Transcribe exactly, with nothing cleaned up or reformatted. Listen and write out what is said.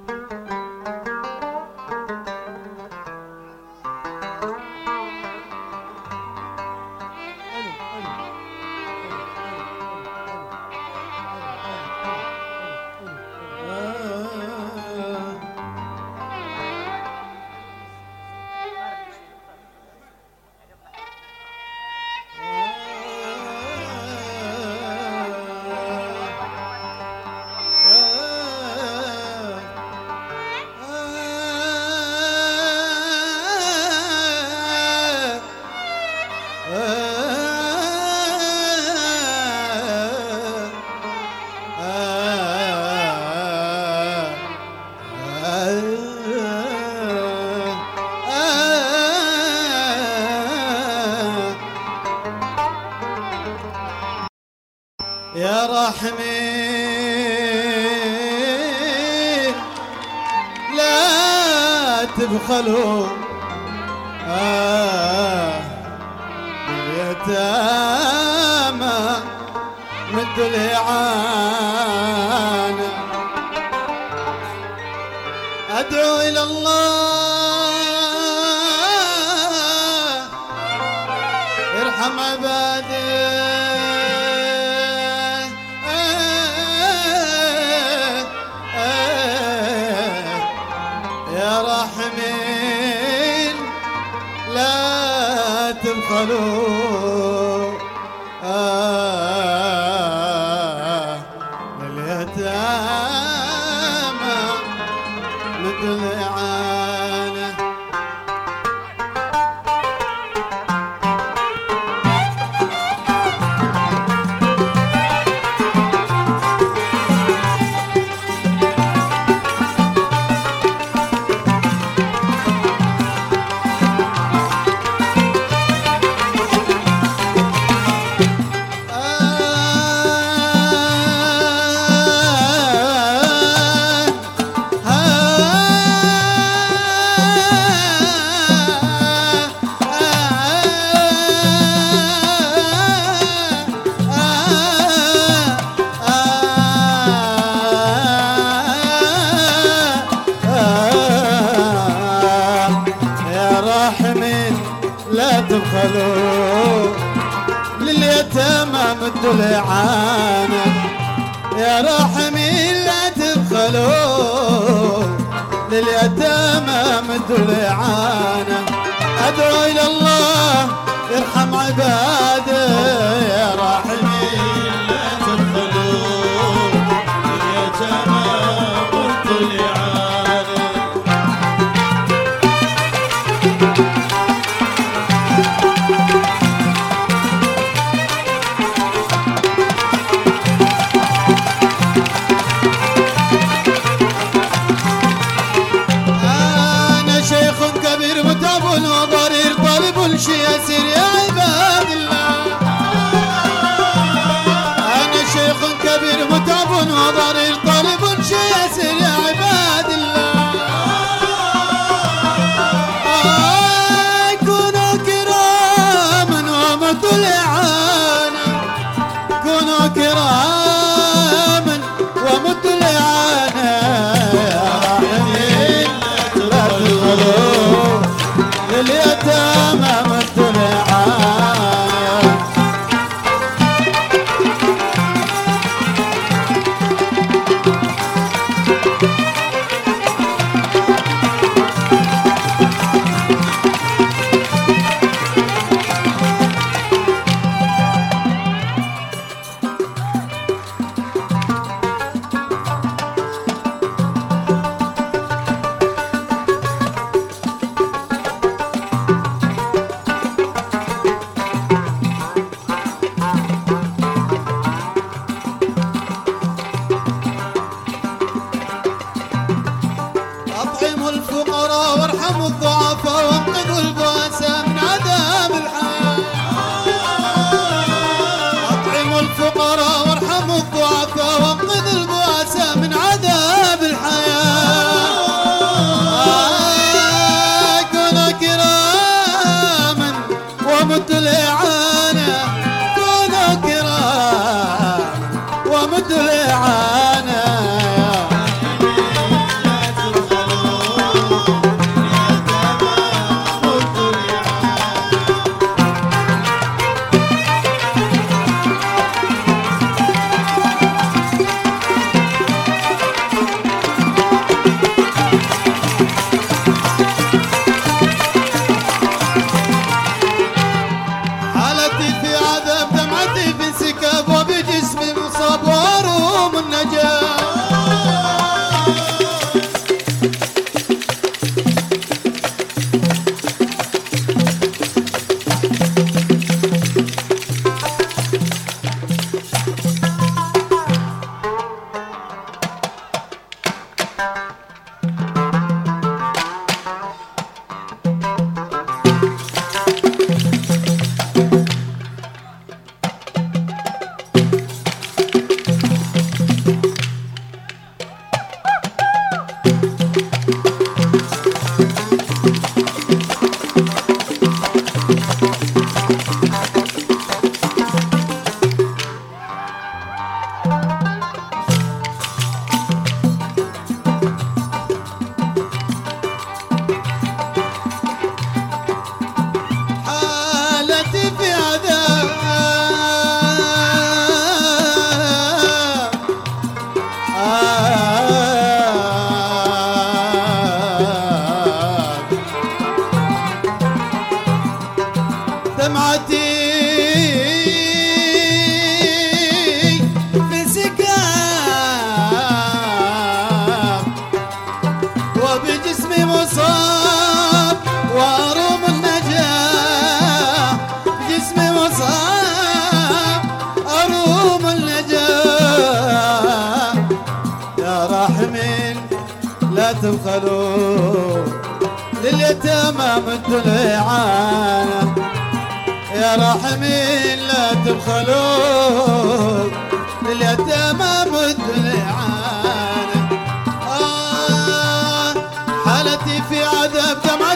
يا رحمين لا تبخلوا آه اليتامى مدوا الإعانة. أدعو إلى الله ارحم عباده يا رحمين لا تبخلوا آه لليتامى مدوا الإعانة. لا تبخلوا لليتامى مدوا الإعانة. يا راحمين لا تبخلوا لليتامى مدوا الإعانة. أدعو إلى الله ارحم عباده يا راحمين لا تبخلوا لليتامى مدوا الإعانة. وضرير طالب شي يسير يا عباد الله. أنا شيخ كبير متعب وضرير طالب شي يسير يا عباد الله. كونوا كراما ومدوا الإعانة. كونوا كراما ومدوا الإعانة. لا تبخلوا لليتامى مدوا الإعانة. أطعموا الفقراء وارحموا الضعفاء وانقذوا البؤساء من عذاب الحياة. أطعموا الفقراء وارحموا الضعفاء وانقذوا البؤساء من عذاب الحياة. كونوا كراما ومدوا الإعانة. كونوا كراما ومدوا الإعانة. مصاب واروم النجاح بجسمي مصاب اروم النجاح يا راحمين لا تبخلوا لليتامى مدوا الإعانة يا راحمين لا تبخلوا لليتامى مدوا الإعانة آه حالتي في عذاب دمعي